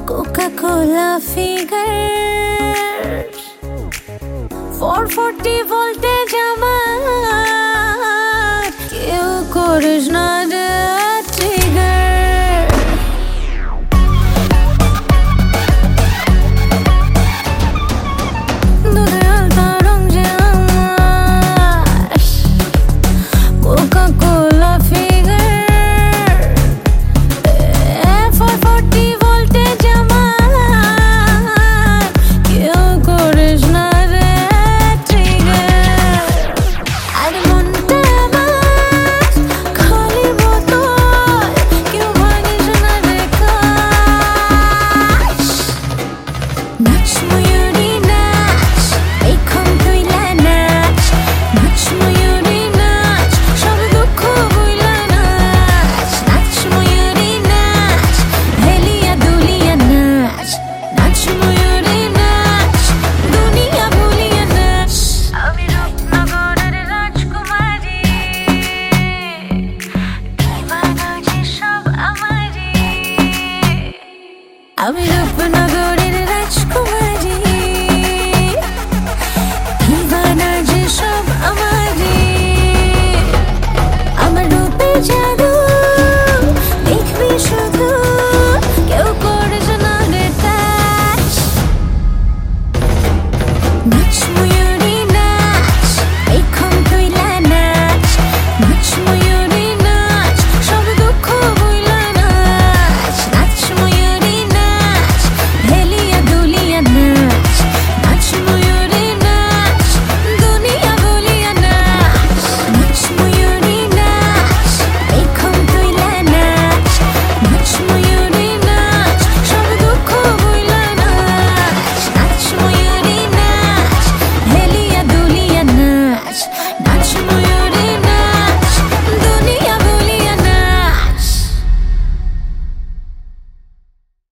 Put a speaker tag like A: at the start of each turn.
A: Coca-Cola figure 440 voltage আমার কেউ করিস না রে trigger দুধে আলতা রং যে আমার Coca-Cola figure 440 voltage আমার কেউ করিস না রে trigger আর মনটা আমার খালি বোতল কেউ ভাঙিস না রে কাশ নাচ ময়ূরী নাচ এখন তুইলা নাচ নাচ ময়ূরী নাচ সব দুঃখ ভুইলা নাচ নাচ ময়ূরী নাচ হেলিয়া দুলিয়া নাচ নাচ ময়ূরী নাচ দুনিয়া ভুলিয়া নাচ আমি রূপনগরের রাজকুমারী দিবানা যে সব আমারই আমি রূপনগর